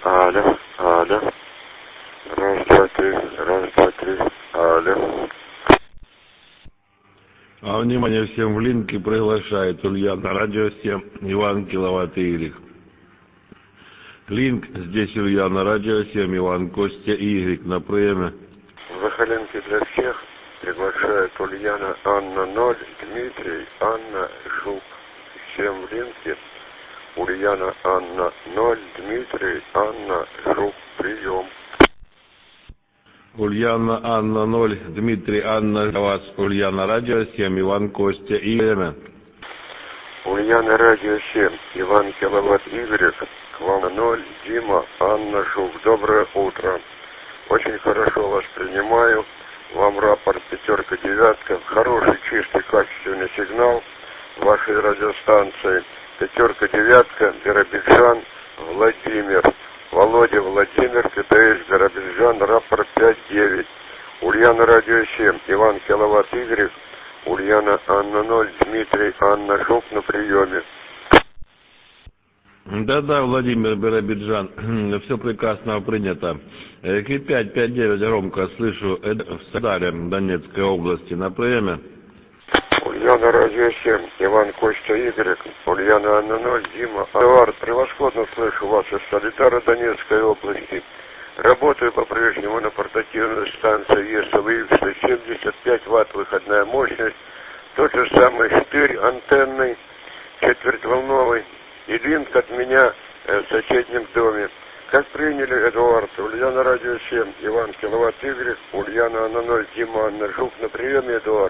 Алло, алло. Раз, два, три, раз, два, три, алло. Внимание всем, в линке приглашает Ульяна, радио 7, Иван Киловатт Игрек. Линк, здесь Ульяна, радио 7, Иван Костя Игрек на приеме. Захаленки для всех приглашает Ульяна, Анна 0, Дмитрий, Анна, Жук. Всем в линке. Ульяна, Анна 0, Дмитрий, Анна, Жук, прием. Ульяна, Анна 0, Дмитрий, Анна, для вас Ульяна, радио 7, Иван Костя Игрек. Ульяна, радио 7, Иван Киловатт Игрек, к вам 0, Дима, Анна, Жук. Доброе утро. Очень хорошо вас принимаю. Вам рапорт 5-9, хороший, чистый, качественный сигнал вашей радиостанции. 5-9, Биробиджан, Владимир. Володя, Владимир, КТС, Биробиджан, рапорт 5-9. Ульяна, радио 7, Иван Киловатт Игрек, Ульяна, Анна 0, Дмитрий, Анна, Жук на приеме. Да-да, Владимир, Биробиджан, все прекрасно принято. К5-5-9 громко слышу, в Садаре, Донецкой области, на приеме. Ульяна, радио 7, Иван Костя Игрек, Ульяна, Анна 0, Дима. Эдуард, превосходно слышу вас из Солидара Донецкой области. Работаю по-прежнему на портативной станции ЕСВХ, 75 ватт выходная мощность. Тот же самый штырь антенный, четвертьволновый. И линк от меня в соседнем доме. Как приняли, Эдуард? Ульяна, радио 7, Иван Киловатт Игрек, Ульяна, Анна 0, Дима, Анна, Жук на приеме, Эдуард.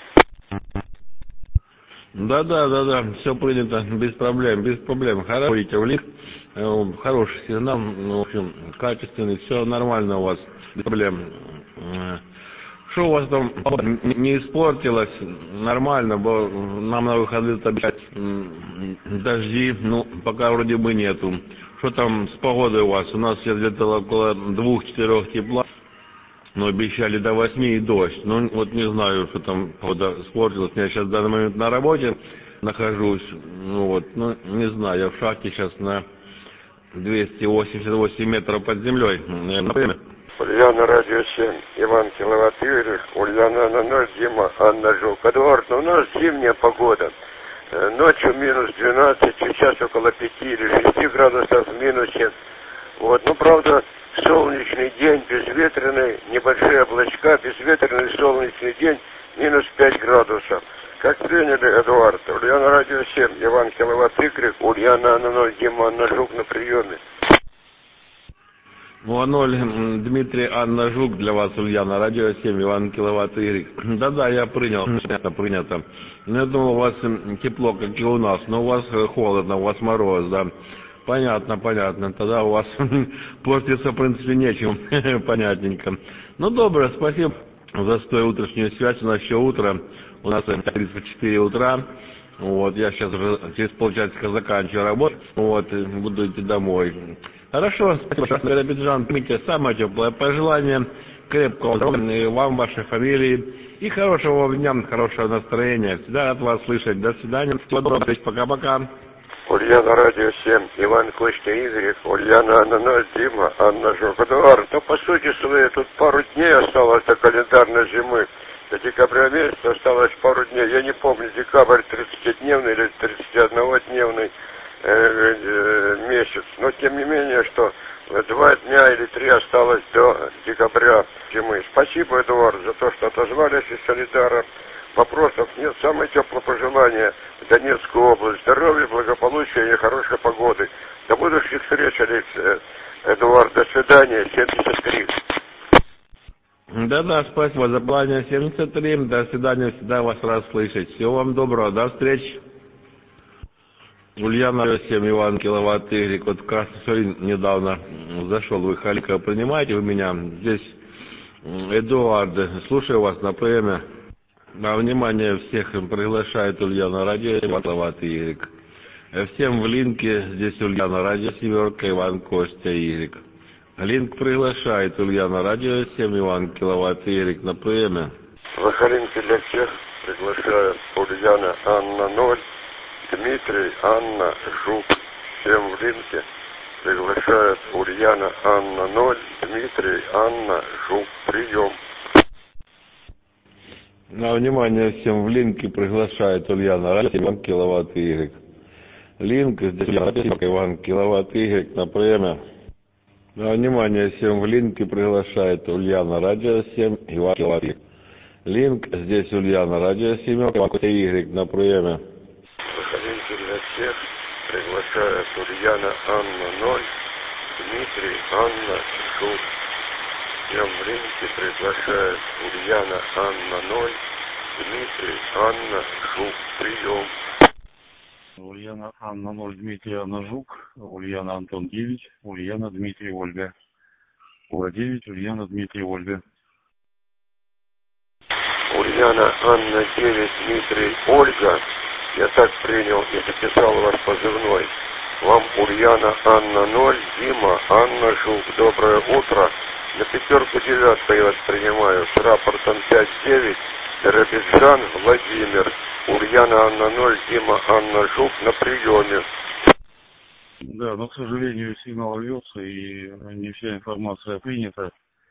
Да, все принято, без проблем. Хорошо, в линк, хороший сигнал, в общем, качественный, все нормально у вас, без проблем. Что у вас там не испортилось? Нормально, бо нам на выходные обещать дожди, пока вроде бы нету. Что там с погодой у вас? У нас сейчас где-то около 2-4 тепла, но обещали до 8 и дождь. Вот не знаю, что там погода испортилась. Я сейчас в данный момент на работе нахожусь, не знаю, я в шахте сейчас на 288 метров под землей. Ульяна, радио 7, Иван Киловатт Игрек, Ульяна, Анна 0, Дима, Анна, Жук. Эдуард, у нас зимняя погода. Ночью минус 12, сейчас около 5 или 6 градусов в минусе. Правда, солнечный день, безветренный, небольшие облачка, безветренный солнечный день, минус 5 градусов. Как приняли, Эдуард? Ульяна, радио 7, Иван Киловатт Игрек, Ульяна, Анна 0, Дима, Анна, Жук на приеме. 0, Дмитрий, Анна, Жук, для вас, Ульяна, радио 7, Иван Киловатт Игрек. Да, я принял, это принято. Я думал, у вас тепло, как и у нас, но у вас холодно, у вас мороз, да. Понятно, тогда у вас портиться, в принципе, нечем, понятненько. Доброе, спасибо за стою утреннюю связь, у нас еще утро, у нас 34 утра. Я сейчас уже через полчасика заканчиваю работу, буду идти домой. Хорошо, спасибо, Биробиджан, примите самое теплое пожелание, крепкого здоровья вам, вашей фамилии и хорошего дня, хорошего настроения. Всегда рад вас слышать. До свидания, всего доброго, пока-пока. Ульяна, радио 7, Иван Костя Игрек, Ульяна, Анна 0, Дима, Анна, Жук. Эдуард, по сути своей, тут пару дней осталось до календарной зимы. До декабря месяца осталось пару дней. Я не помню, декабрь 30-дневный или 31-дневный месяц. Но тем не менее, что 2 дня или 3 осталось до декабря зимы. Спасибо, Эдуард, за то, что отозвались из Солидара. Вопросов нет. Самое теплое пожелание в Донецкую область. Здоровья, благополучия и хорошей погоды. До будущих встреч, Эдуард. До свидания. 73. Да, спасибо за плане 73. До свидания, всегда вас рад слышать. Всего вам доброго, до встречи. Ульяна, 7, Иван Киловатт Игрек. Красный Сулин недавно зашел, вы Халика принимаете у меня. Здесь Эдуард, слушаю вас на приеме. Внимание всех приглашает Ульяна, радио, Иван Киловатт Игрек. Всем в линке, здесь Ульяна, радио 7, Иван Костя Игрек. Линк приглашает Ульяна, радио 7, Иван Киловатт Игрек на приеме. Захаринки для всех приглашает Ульяна, Анна 0, Дмитрий, Анна, Жук. Всем в линке. приглашает Ульяна Анна 0, Дмитрий Анна Жук. Прием. На внимание всем в линке приглашает Ульяна Радио Иван Киловатт Y. Линк здесь Иван Киловатт Y на приеме. На внимание всем в линке приглашает Ульяна Радио 7 Иван Киловатт Y. Линк здесь Ульяна Радио 7 Иван Киловатт Y на приеме. Выходите для всех приглашает Ульяна Анна 0, Дмитрий Анна Жук. Всем в линке приглашает Ульяна Анна 0, Дмитрий Анна Жук. Прием. Ульяна Анна 0, Дмитрий Анна Жук, Ульяна Антон 9, Ульяна Дмитрий Ольга. Ура 9, Ульяна Дмитрий Ольга. Ульяна Анна 9, Дмитрий Ольга. Я так принял и записал ваш позывной. Вам Ульяна Анна 0, Дима Анна Жук. Доброе утро. На 5-9 я вас принимаю с рапортом 5-9. Робиджан Владимир. Ульяна Анна 0, Дима Анна Жук на приеме. Да, но, к сожалению, сигнал рвется и не вся информация принята.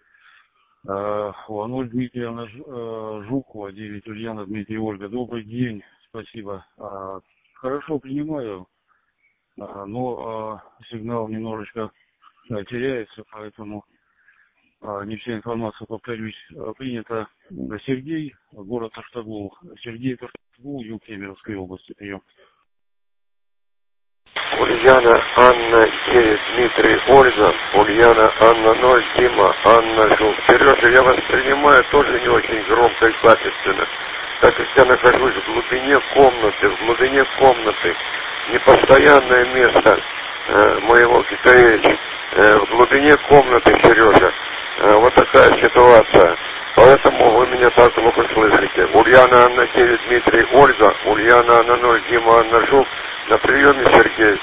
У0 Дмитрий Анна Жук, У9 Ульяна Дмитрий Ольга. Добрый день, спасибо. Хорошо принимаю, но сигнал немножечко теряется, поэтому не вся информация, повторюсь, принята. Сергей, город Таштагул. Сергей Таштагул, юг Кемеровской области. Прием. Ульяна Анна 9, Дмитрий Ольга. Ульяна Анна 0, Дима Анна Жук. Сережа, я вас принимаю тоже не очень громко и качественно, так как я нахожусь в глубине комнаты, непостоянное место моего КТС, в глубине комнаты, Сережа. Вот такая ситуация. Поэтому вы меня так плохо слышите. Ульяна Анна 9, Дмитрий Ольга. Ульяна Анна 0, Дима Анна Жук. На приеме, Сергей.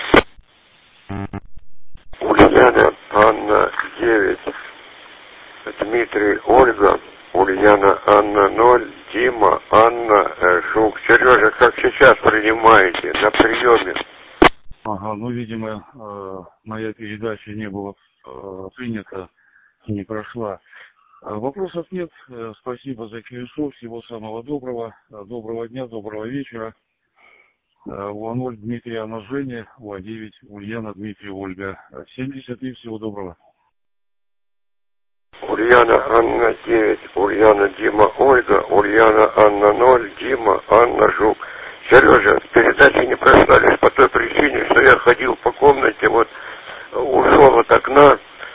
Ульяна Анна 9, Дмитрий Ольга. Ульяна Анна 0, Дима Анна Жук. Сережа, как сейчас принимаете? На приеме. Ага, ну, видимо, моя передача не была принята, не прошла. Вопросов нет. Спасибо за колесо. Всего самого доброго. Доброго дня, доброго вечера. У0 Дмитрий Анна Женя, У9 Ульяна Дмитрий Ольга. 70 и всего доброго. Ульяна Анна 9, Ульяна Дима Ольга. Ульяна Анна 0, Дима Анна Жук. Сережа, передача не прошла лишь по той причине, что я ходил по комнате, вот ушел от окна,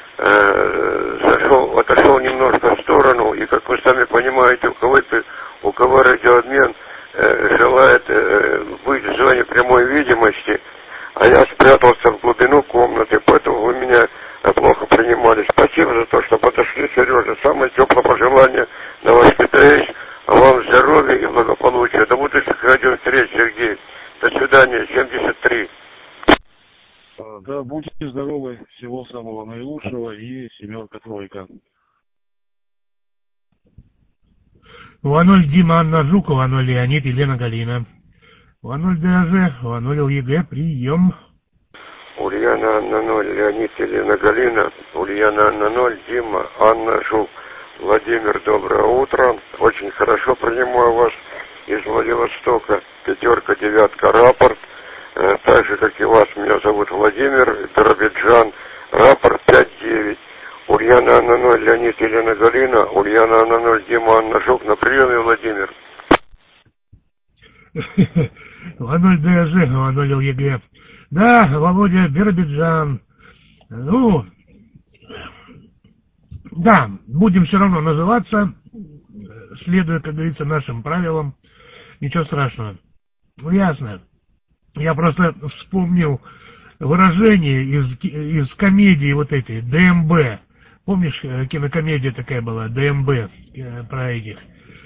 отошел немножко в сторону, и, как вы сами понимаете, у кого радиообмен желает быть в зоне прямой видимости, а я спрятался в глубину комнаты, поэтому вы меня плохо принимали. Спасибо за то, что подошли, Сережа. Самое теплое пожелание на ваш КТС, а вам здоровья и благополучия. До будущих радиовстреч, Сергей. До свидания, 73. Да, будьте здоровы, всего самого наилучшего и 7-тройка. У0 Дима Анна Жук, У0 Леонид Елена Галина. У0 ДАЖ, У0 ЕГЭ, прием. Ульяна Анна 0, Леонид Елена Галина. Ульяна Анна 0, Дима Анна Жук. Владимир, доброе утро. Очень хорошо принимаю вас из Владивостока. 5-9 рапорт. Так же, как и вас, меня зовут Владимир, Робиджан. Рапорт 5-9. Ульяна Анна 0, Леонид Елена Галина. Ульяна Анна 0, Дима Анна Жук. На приеме, Владимир. У0 ДАЖ, У0 ЕГЭ. Да, Володя, Биробиджан. Ну, да, будем все равно называться, следуя, как говорится, нашим правилам. Ничего страшного. Ну, ясно. Я просто вспомнил выражение из комедии вот этой, ДМБ. Помнишь, кинокомедия такая была, ДМБ, про этих,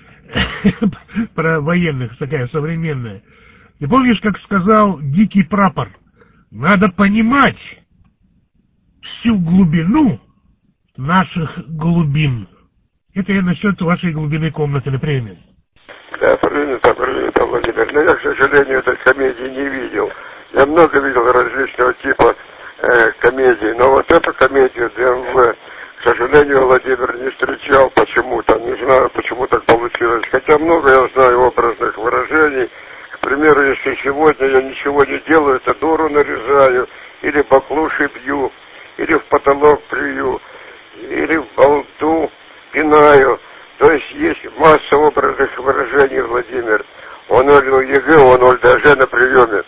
про военных, такая современная. И помнишь, как сказал Дикий Прапор? Надо понимать всю глубину наших глубин. Это я насчет вашей глубины комнаты, например. Да, принято, Владимир. Но я, к сожалению, этой комедии не видел. Я много видел различного типа комедий. Но вот эту комедию ДМВ, к сожалению, Владимир не встречал почему-то. Не знаю, почему так получилось. Хотя много я знаю образных выражений. К примеру, если сегодня я ничего не делаю, то дуру нарезаю, или баклуши бью, или в потолок плюю, или в болту пинаю. То есть масса образных выражений, Владимир. Он оль ЕГЭ, он оль даже на приеме.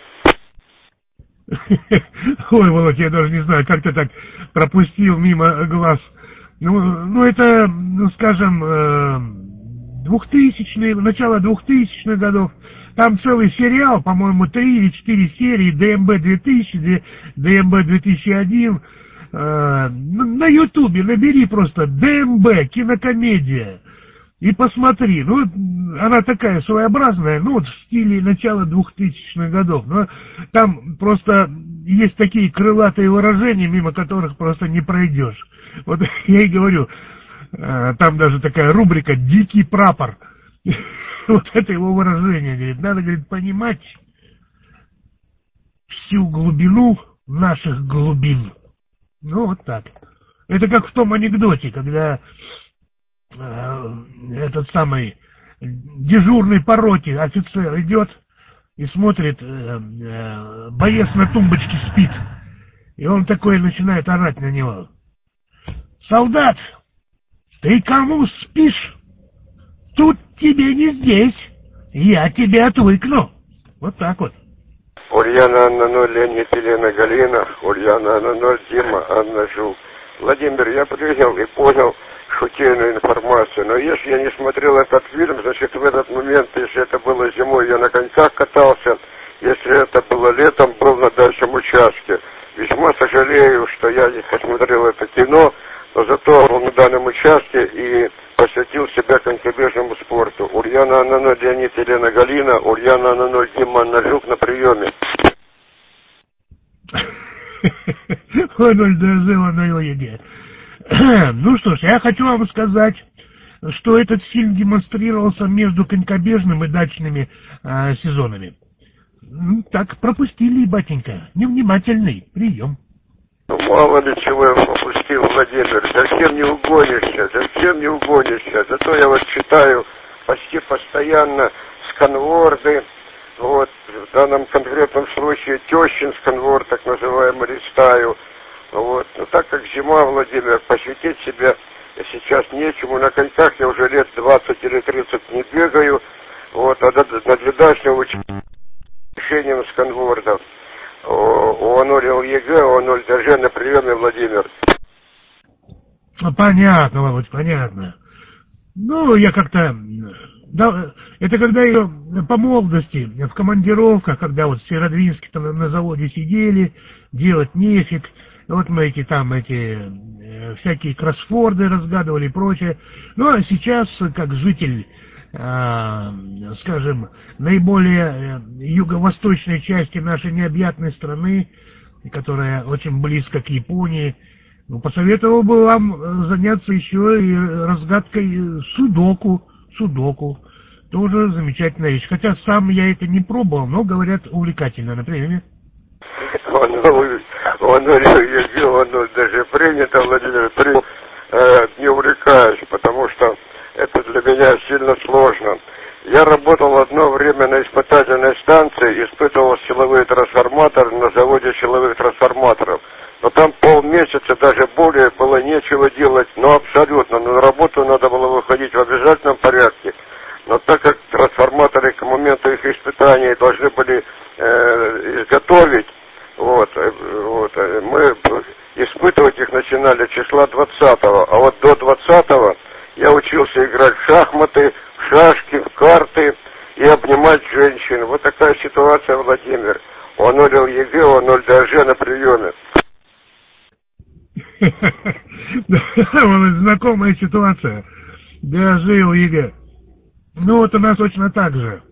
Ой, Володь, я даже не знаю, как ты так пропустил мимо глаз. Ну это, скажем, 2000-е, начало 2000-х годов. Там целый сериал, по-моему, 3 или 4 серии, ДМБ 2000, ДМБ 2001. На Ютубе набери просто ДМБ, кинокомедия. И посмотри, ну, она такая своеобразная, ну, вот в стиле начала 2000-х годов. Но там просто есть такие крылатые выражения, мимо которых просто не пройдешь. Вот я и говорю, там даже такая рубрика «Дикий прапор». Вот это его выражение, говорит, надо, говорит, понимать всю глубину наших глубин. Ну, вот так. Это как в том анекдоте, когда этот самый дежурный по роте офицер идет и смотрит, боец на тумбочке спит. И он такой начинает орать на него. Солдат, ты кому спишь? Тут тебе не здесь. Я тебя отвыкну. Вот так вот. Ульяна Анна 0, Леонид Елена Галина, Ульяна Анна 0, Дима Анна Жул. Владимир, я принял и понял шутейную информацию, но если я не смотрел этот фильм, значит в этот момент, если это было зимой, я на коньках катался, если это было летом, был на дальнем участке. Весьма сожалею, что я не посмотрел это кино, но зато был на данном участке и посвятил себя конькобежному спорту. Ульяна Анна 0, Леонид Елена Галина, Ульяна Анна 0, Дима Анна Жук на приеме. Ой, 0 ДЗ, 0 ЕГЭ. Ну что ж, я хочу вам сказать, что этот фильм демонстрировался между конькобежным и дачными сезонами. Так, пропустили, батенька. Невнимательный прием. Ну, мало ли чего я пропустил, Владимир. Зачем не угонишься? Зачем не угонишься? Зато я вот читаю почти постоянно сканворды. Вот, в данном конкретном случае тещин сканворд, так называемый, листаю. Вот. Но так как зима, Владимир, посвятить себя сейчас нечему. На коньках я уже лет 20 или 30 не бегаю. Вот, а надлежащего решением сканвордов. ОНОЛ ЕГЭ, ОНОЛ ДЖ на приеме, Владимир. Понятно, Володь, понятно. Ну, я как-то... Да, это когда я по молодости, в командировках, когда вот в Северодвинске там на заводе сидели, делать нефиг. Вот мы всякие кроссворды разгадывали и прочее. Ну, а сейчас, как житель, скажем, наиболее юго-восточной части нашей необъятной страны, которая очень близко к Японии, ну, посоветовал бы вам заняться еще и разгадкой судоку. Тоже замечательная вещь. Хотя сам я это не пробовал, но, говорят, увлекательно. Например, он даже принято, Владимир, не увлекаюсь, потому что это для меня сильно сложно. Я работал одно время на испытательной станции, испытывал силовые трансформаторы на заводе силовых трансформаторов. Но там полмесяца, даже более, было нечего делать, но абсолютно. Но на работу надо было выходить в обязательном порядке. Но так как трансформаторы к моменту их испытания должны были изготовить, мы испытывать их начинали числа 20-го. А вот до 20-го я учился играть в шахматы, в шашки, в карты и обнимать женщин. Вот такая ситуация, Владимир. ОНОЛ ЕГЭ, ОНОЛ ДЖ на приеме. Знакомая ситуация. ДЖ и ЕГЭ. Ну вот у нас точно так же.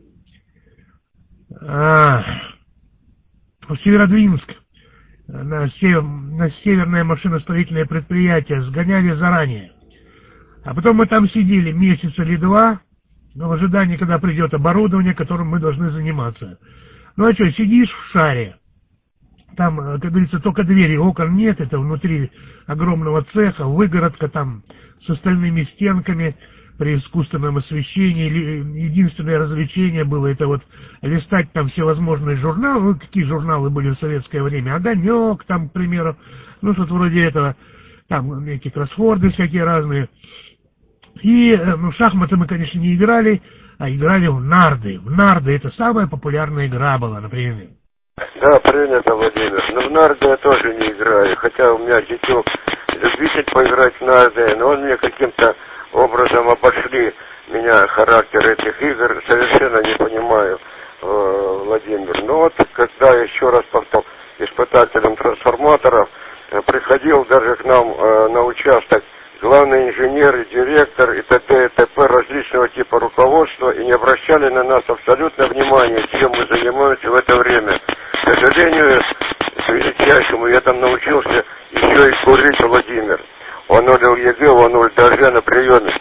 В Северодвинск на северное машиностроительное предприятие сгоняли заранее. А потом мы там сидели месяц или два, в ожидании, когда придет оборудование, которым мы должны заниматься. Ну а что, сидишь в шаре, Там, как говорится, только двери, окон нет, это внутри огромного цеха, выгородка там с остальными стенками при искусственном освещении. Единственное развлечение было это вот листать там всевозможные журналы, какие журналы были в советское время, «Огонек» там, к примеру, ну что-то вроде этого, там эти кроссворды всякие разные. И в шахматы мы, конечно, не играли, а играли в нарды. В нарды это самая популярная игра была, например. Да, принято, Владимир. Но в нарды я тоже не играю, хотя у меня зятек любитель поиграть в нарды, но он мне каким-то образом обошли меня характер этих игр, совершенно не понимаю, Владимир. Но вот, когда еще раз повторил, испытателем трансформаторов, приходил даже к нам на участок главный инженер и директор и т.д. и т.п. различного типа руководства и не обращали на нас абсолютно внимания, чем мы занимаемся в это время. К сожалению, к величайшему я там научился еще и курить, Владимир. Вонулил ЕГЭ, вонуль ДРЖ на приеме.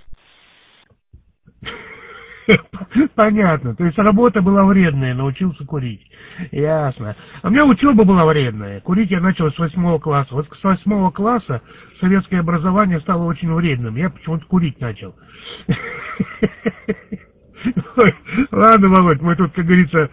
Понятно. То есть работа была вредная, научился курить. Ясно. А у меня учеба была вредная. Курить я начал с 8 класса. Вот с 8 класса советское образование стало очень вредным. Я почему-то курить начал. Ладно, Володь, мы тут, как говорится,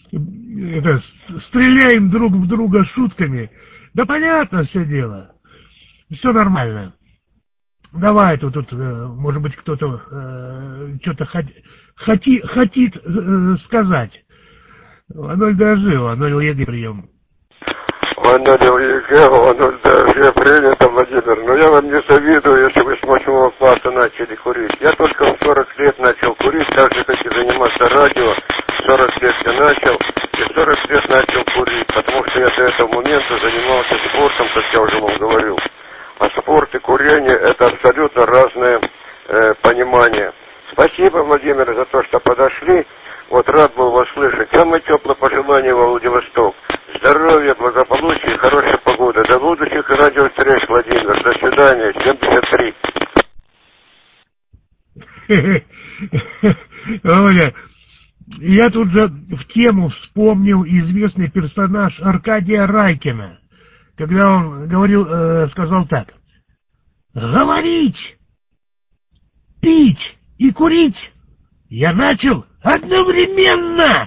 стреляем друг в друга шутками. Да понятно все дело. Все нормально. Давай, тут может быть, кто-то что-то хотит сказать. Вонуль дожил, вонуль ЕГЭ прием. Вонулил ЕГЭ, вонуль ДРЖ принято, Владимир. Но я вам не завидую, если вы с 8 класса начали курить. Я только в 40 лет начал курить, так же, как и заниматься радио. 40 лет я начал, и 40 лет начал курить, потому что я до этого момента занимался спортом, как я уже вам говорил. А спорт и курение – это абсолютно разное понимание. Спасибо, Владимир, за то, что подошли. Вот рад был вас слышать. Самое теплое пожелание во Владивосток. Здоровья, благополучия и хорошей погоды. До будущих радиовстреч, Владимир. До свидания. 73. Оля, я тут же в тему вспомнил известный персонаж Аркадия Райкина, когда он говорил, сказал так: говорить, пить и курить я начал одновременно.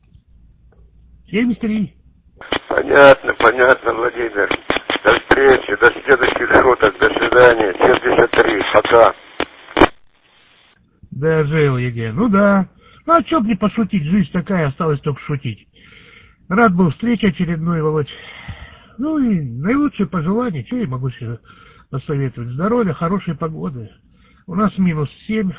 73. Понятно, Владимир. До встречи, до следующих шуток, до свидания. 73. Пока. Дожил, ЕГЭ. Ну да. Ну а чё б не пошутить, жизнь такая, осталось только шутить. Рад был встрече очередной, Володь. Ну и наилучшие пожелания, что я могу себе посоветовать? Здоровья, хорошей погоды. У нас -7.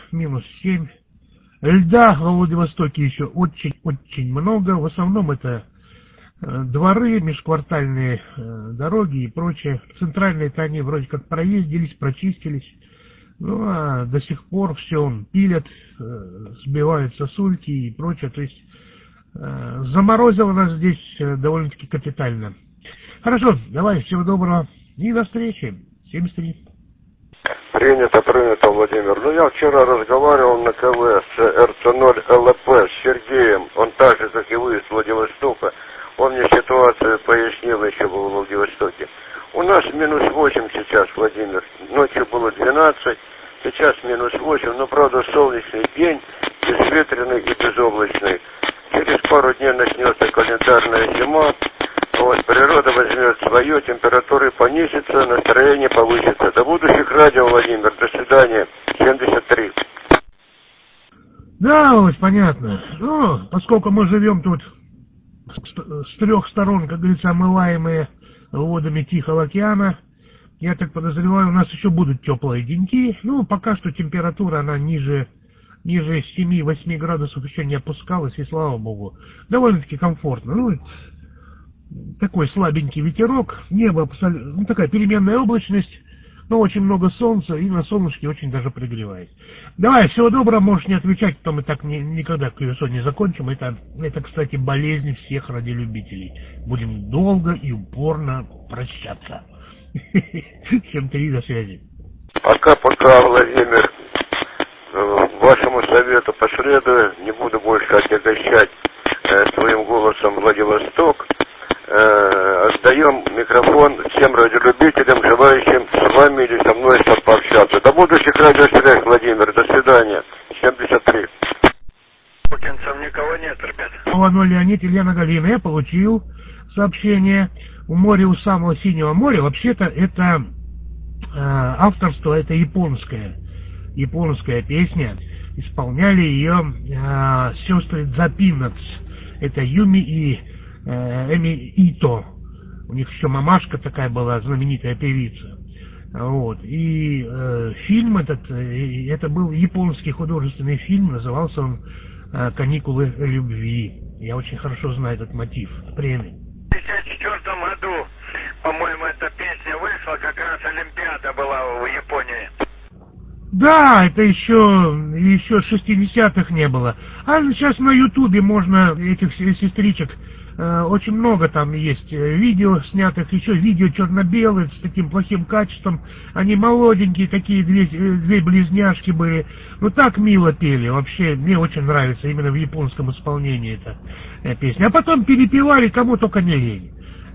Льда во Владивостоке еще очень много. В основном это дворы, межквартальные дороги и прочее. Центральные-то они вроде как проездились, прочистились. Ну а до сих пор все пилят, сбивают сосульки и прочее. То есть заморозило нас здесь довольно-таки капитально. Хорошо, давай, всего доброго и до встречи. 73. Принято, Владимир. Ну, я вчера разговаривал на КВ с РЦ-0 ЛП, с Сергеем. Он так же, как и вы, из Владивостока. Он мне ситуацию пояснил, еще был в Владивостоке. У нас -8 сейчас, Владимир. Ночью было 12, сейчас -8. Но, правда, солнечный день, безветренный и безоблачный. Через пару дней начнется календарная зима. Вот, природа возьмет свое, температура понизится, настроение повысится. До будущих радио, Владимир. До свидания. 73. Да, вот, понятно. Ну, поскольку мы живем тут с 3 сторон, как говорится, омываемые водами Тихого океана, я так подозреваю, у нас еще будут теплые деньки. Ну, пока что температура, она ниже 7-8 градусов еще не опускалась, и слава богу. Довольно-таки комфортно. Ну, такой слабенький ветерок, небо абсолютно, ну, такая переменная облачность, но очень много солнца, и на солнышке очень даже пригревает. Давай, всего доброго, можешь не отвечать, то мы так никогда колесо не закончим. Это, кстати, болезнь всех радиолюбителей. Будем долго и упорно прощаться. Всем 3, до связи. Пока, Владимир. Вашему совету последую, не буду больше отягощать своим голосом Владивосток. передаем микрофон всем радиолюбителям, желающим с вами или со мной пообщаться. До будущих радиосвязей, Владимир. До свидания. 73. Путинцев никого нет, ребят. Леонид, Елена Галина. Я получил сообщение. У моря, у самого Синего моря. Вообще-то это авторство, это японская песня. Исполняли ее сестры Дзапинац. Это Юми и Эми Ито. У них еще мамашка такая была, знаменитая певица. Вот. И фильм это был японский художественный фильм, назывался он «Каникулы любви». Я очень хорошо знаю этот мотив. Премия. В 1954 году, по-моему, эта песня вышла, как раз Олимпиада была в Японии. Да, это еще 60-х не было. А сейчас на Ютубе можно этих сестричек, очень много там есть видео снятых, еще видео черно-белые с таким плохим качеством. Они молоденькие такие, две близняшки были. Ну так мило пели, вообще мне очень нравится именно в японском исполнении эта песня. А потом перепевали кому только не лень.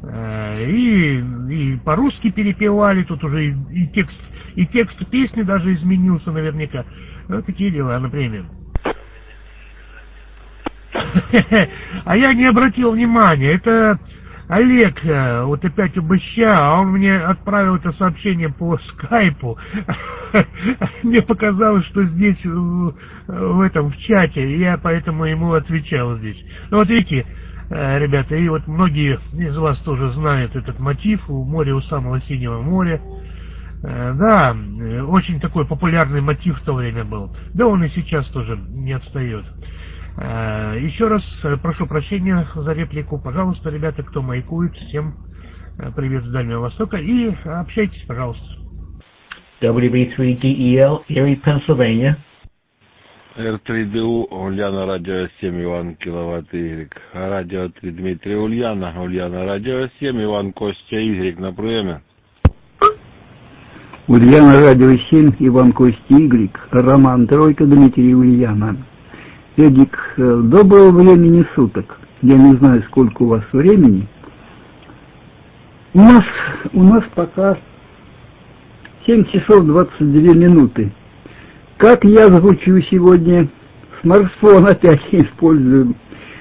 И по-русски перепевали, тут уже и текст песни даже изменился наверняка. Вот такие дела, например. А я не обратил внимания. Это Олег, вот опять УБЩа, а он мне отправил это сообщение по скайпу. Мне показалось, что здесь в чате, и я поэтому ему отвечал здесь. Ну вот видите, ребята, и вот многие из вас тоже знают этот мотив у моря, у самого Синего моря. Да, очень такой популярный мотив в то время был. Да он и сейчас тоже не отстает. Еще раз прошу прощения за реплику. Пожалуйста, ребята, кто маякует, всем привет с Дальнего Востока и общайтесь, пожалуйста. WB3DEL, Erie, Pennsylvania. R3DU, Ульяна, радио 7, Иван, киловатт Y. Радио 3, Дмитрий, Ульяна, радио 7, Иван, Костя, Y на приеме. Ульяна, радио 7, Иван, Костя, Y. Роман, Тройка, Дмитрий, Ульяна. Эдик, доброго времени суток. Я не знаю, сколько у вас времени. У нас пока 7 часов 22 минуты. Как я звучу сегодня? Смартфон опять использую.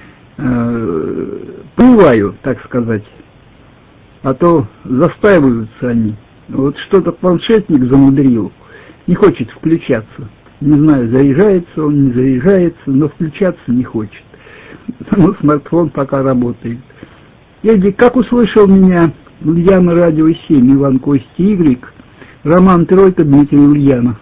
Плываю, так сказать. А то застаиваются они. Вот что-то планшетник замудрил. Не хочет включаться. Не знаю, заряжается он, не заряжается, но включаться не хочет. Но смартфон пока работает. Эдик, как услышал меня, Ульяна, радио 7, Иван, Костя, Y, Роман, Тройка, Дмитрий, Ульяна.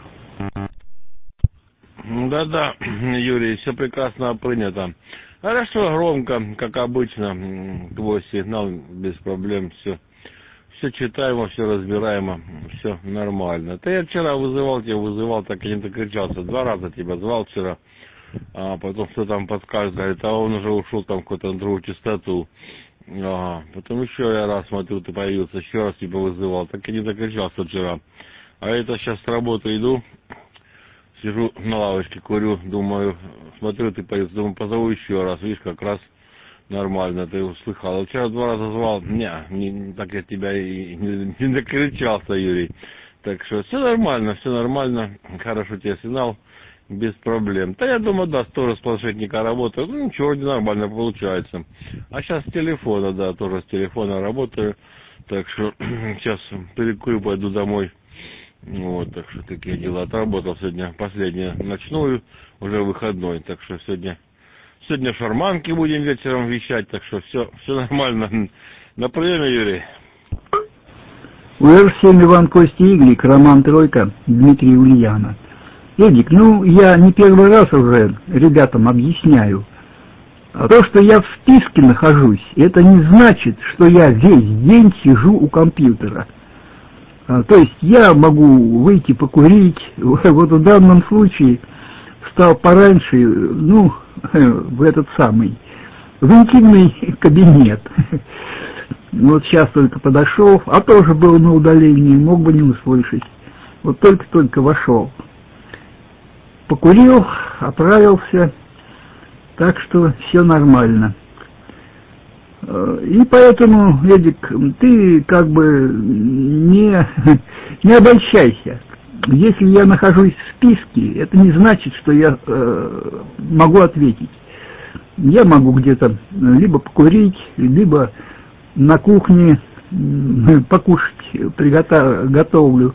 Да-да, Юрий, все прекрасно принято. Хорошо, громко, как обычно, твой сигнал, без проблем, все читаемо, все разбираемо, все нормально. Да я вчера вызывал, так и не докричался. 2 раза тебя звал вчера, а потом что там подскажет, говорит, а он уже ушел там в какую-то другую частоту. Потом еще я раз смотрю, ты появился, еще раз тебя вызывал, так и не докричался вчера. А это сейчас с работы иду, сижу на лавочке, курю, думаю, смотрю, ты появился, думаю, позову еще раз, видишь, как раз нормально, ты услыхал. Вчера 2 раза звал, не так я тебя и не докричался, Юрий. Так что все нормально, хорошо тебе сигнал, без проблем. Да я думаю, да, тоже с планшетника работаю, ну ничего, вроде нормально получается. А сейчас с телефона, да, тоже с телефона работаю, так что сейчас перекурю, пойду домой. Вот, так что такие дела. Отработал сегодня последнюю ночную, уже выходной, так что сегодня шарманки будем вечером вещать, так что все нормально. На приеме, Юрий. УР-7, Иван, Костя, Y, Роман, Тройка, Дмитрий, Ульяна. Эдик, я не первый раз уже ребятам объясняю. То, что я в списке нахожусь, это не значит, что я весь день сижу у компьютера. То есть я могу выйти покурить, вот в данном случае встал пораньше, в интимный кабинет. Вот сейчас только подошел, а тоже был на удалении, мог бы не услышать. Вот только вошел. Покурил, оправился, так что все нормально. И поэтому, Эдик, ты как бы не обольщайся. Если я нахожусь в списке, это не значит, что я могу ответить. Я могу где-то либо покурить, либо на кухне покушать готовлю,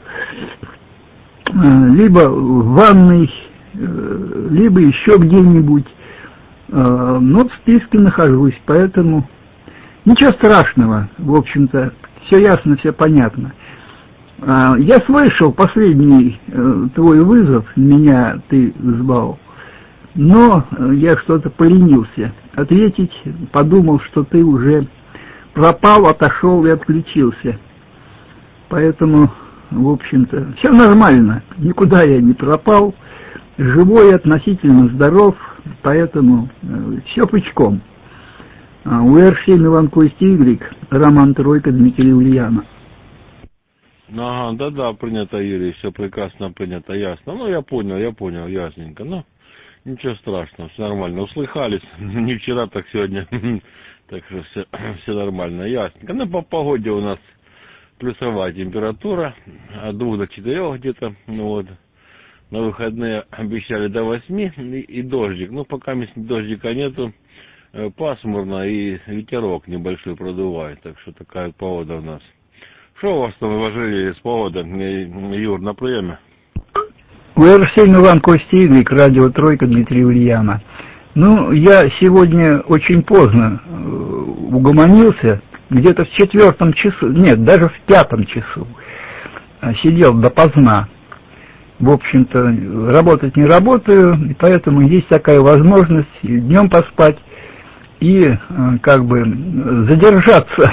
либо в ванной, либо еще где-нибудь. Но в списке нахожусь, поэтому ничего страшного, в общем-то, все ясно, все понятно. Я слышал последний твой вызов, меня ты звал, но я что-то поленился ответить, подумал, что ты уже пропал, отошел и отключился. Поэтому, в общем-то, все нормально, никуда я не пропал, живой, относительно здоров, поэтому все пучком. УР-7 Иван Кость Y, Роман Тройка, Дмитрий Ульянов. Ага, да-да, принято, Юрий, все прекрасно принято, ясно. Ну, я понял, ясненько. Ну, ничего страшного, все нормально. Услыхались, не вчера, так сегодня. Так что все нормально, ясненько. Ну, по погоде у нас плюсовая температура, от 2 до 4 где-то, ну вот. На выходные обещали до 8 и дождик. Ну, пока дождика нету, пасмурно и ветерок небольшой продувает. Так что такая погода у нас. Что у вас там в ожерелье с повода, Юр, на приеме? УР-7 Иван Кость Y, радио Тройка, Дмитрий Ульянов. Ну, я сегодня очень поздно угомонился, где-то в 4 часу, нет, даже в 5 часу. Сидел допоздна. В общем-то, работать не работаю, и поэтому есть такая возможность днем поспать и как бы задержаться,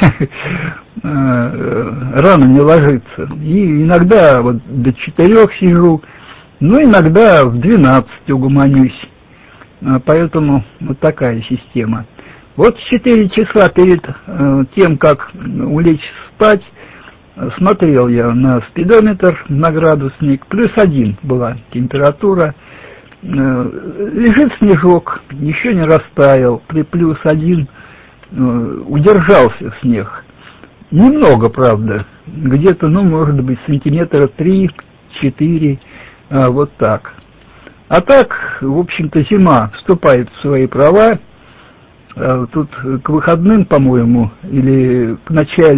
рано не ложиться. И иногда вот до 4 сижу, но иногда в 12 угомонюсь. Поэтому вот такая система. Вот в 4 часа перед тем, как улечь спать, смотрел я на спидометр, на градусник, +1 была температура. Лежит снежок, еще не растаял, при +1 удержался снег. Немного, правда, где-то, ну, может быть, сантиметра 3-4, вот так. А так, в общем-то, зима вступает в свои права. Тут к выходным, по-моему, или к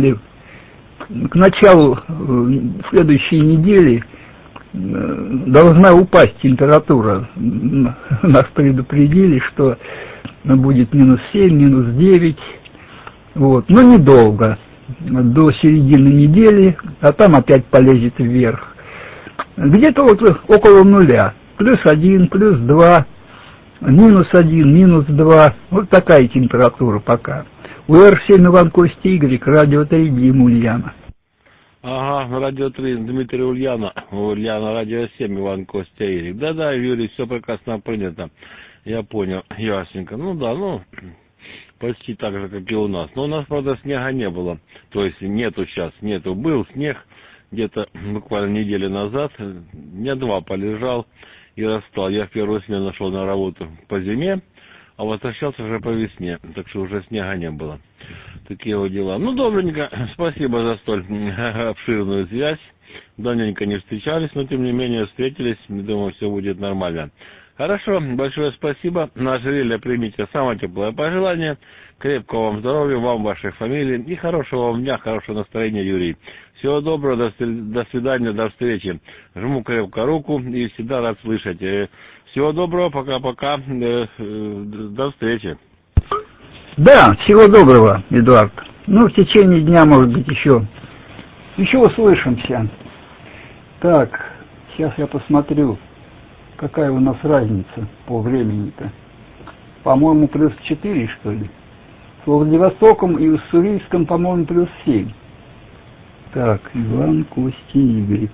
началу следующей недели должна упасть температура. Нас предупредили, что будет -7, -9, вот, но недолго, до середины недели, а там опять полезет вверх. Где-то вот около нуля, +1, +2, -1, -2, вот такая температура пока. УР-7 Иван Кость Y, радио 3, Дмитрий Ульянов. Ага, радио 3, Дмитрий Ульянов, радио 7, Иван Кость Y. Да-да, Юрий, все прекрасно принято. Я понял, ясненько. Ну да, ну, почти так же, как и у нас. Но у нас, правда, снега не было. То есть нету сейчас, нету. Был снег где-то буквально неделю назад. Дня 2 полежал и растал. Я в первую смену шел на работу по зиме, а возвращался уже по весне, так что уже снега не было. Такие вот дела. Ну, добренько, спасибо за столь обширную связь. Давненько не встречались, но тем не менее встретились. Думаю, все будет нормально. Хорошо, большое спасибо. На ожерелье примите самое теплое пожелание. Крепкого вам здоровья, вам, вашей фамилии. И хорошего вам дня, хорошего настроения, Юрий. Всего доброго, до свидания, до встречи. Жму крепко руку и всегда рад слышать. Всего доброго, пока-пока, до встречи. Да, всего доброго, Эдуард. Ну, в течение дня, может быть, еще услышимся. Так, сейчас я посмотрю, какая у нас разница по времени-то. По-моему, +4, что ли. С Владивостоком и Уссурийском, по-моему, +7. Так, Иван Кость Y.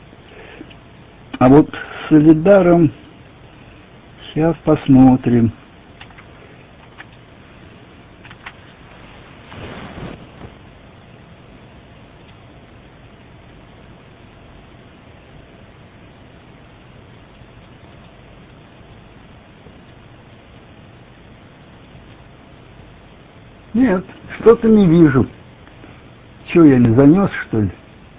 А вот с Солидаром сейчас посмотрим. Нет, что-то не вижу. Чего я не занес, что ли?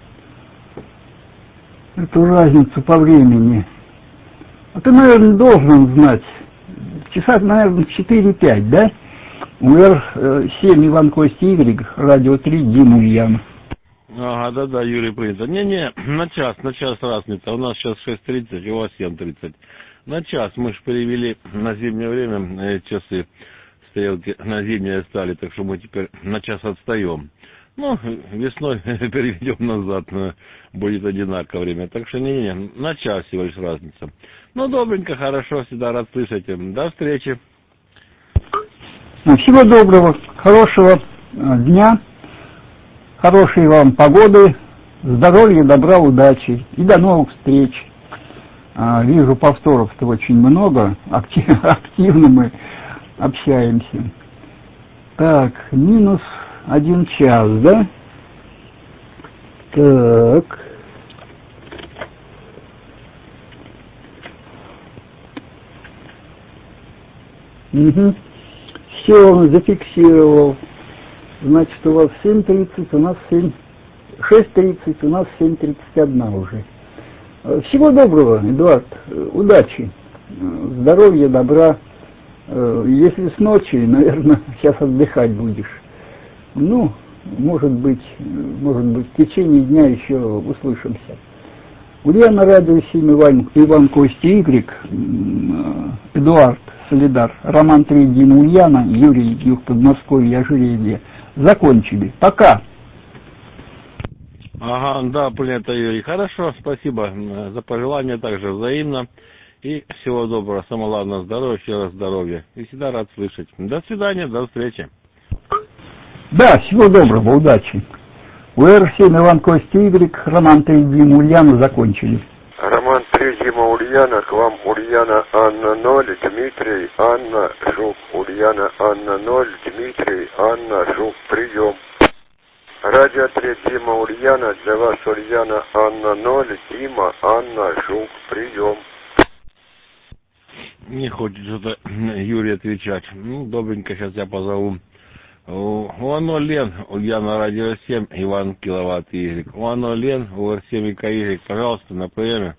Эту разницу по времени. А ты, наверное, должен знать. Часа, наверное, 4-5, да? УР-7 Иван Костя Y, радио 3, Дима Ульянов. Ага, да, Юрий принято. Не, на час разница. У нас сейчас 6:30, и у вас 7:30. На час. Мы же перевели на зимнее время часы, стрелки на зимнее стали, так что мы теперь на час отстаем. Ну, весной переведем назад, будет одинаковое время. Так что не, на час всего лишь разница. Ну, добренько, хорошо, всегда рад слышать. До встречи. Всего доброго, хорошего дня, хорошей вам погоды, здоровья, добра, удачи и до новых встреч. Вижу, повторов-то очень много, активно мы общаемся. Так, минус 1 час, да? Так. Угу. Все, зафиксировал. Значит, у вас 7:30, у нас 6:30, у нас 7:31 уже. Всего доброго, Эдуард, удачи, здоровья, добра. Если с ночи, наверное, сейчас отдыхать будешь. Ну, может быть, в течение дня еще услышимся. Ульяна, радио 7, Иван Костя Y, Эдуард, Солидар, Роман 3, Дима Ульяна, Юрий, Юг Подмосковье, Ожерелье. Закончили. Пока. Ага, да, принято, Юрий. Хорошо, спасибо за пожелания, также взаимно. И всего доброго, самое главное, здоровья, еще раз здоровья. И всегда рад слышать. До свидания, до встречи. Да, всего доброго, удачи. УР-7 Иван Костя Y, Роман 3, Дима Ульяна, закончили. Роман 3, Дима Ульяна, к вам Ульяна Анна 0, Дмитрий, Анна, Жук, Ульяна Анна 0, Дмитрий, Анна, Жук, прием. Радио 3, Дима Ульяна, для вас Ульяна Анна 0, Дима, Анна, Жук, прием. Не хочет что-то Юрий отвечать. Ну, добренько, сейчас я позову. УАНО Лен, Ульяна, радио 7, Иван, киловатт Y. УАНО Лен, УР-7 КY, пожалуйста, на приеме.